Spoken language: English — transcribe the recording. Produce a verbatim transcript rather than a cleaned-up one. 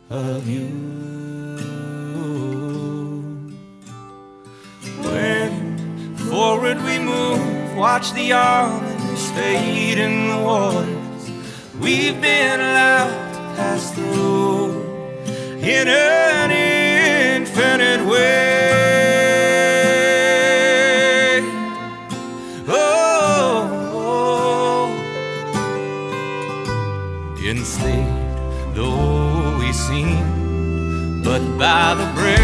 of you. When forward we move, watch the almonds fade in the waters we've been allowed to pass through in an infinite way. Oh, oh. Enslaved though we seem, but by the breath